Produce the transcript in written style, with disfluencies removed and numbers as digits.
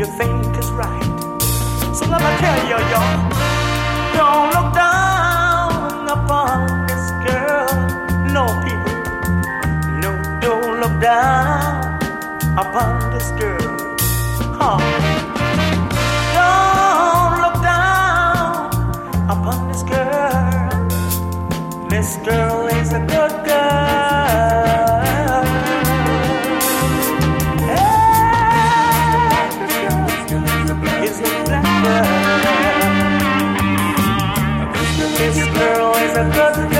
you think is right. So let me tell you, y'all, don't look down upon this girl. No, people, no, don't look down upon this girl. Huh. Don't look down upon this girl. This girl is a good girl. Hey, this girl is a black girl. This girl is a good girl.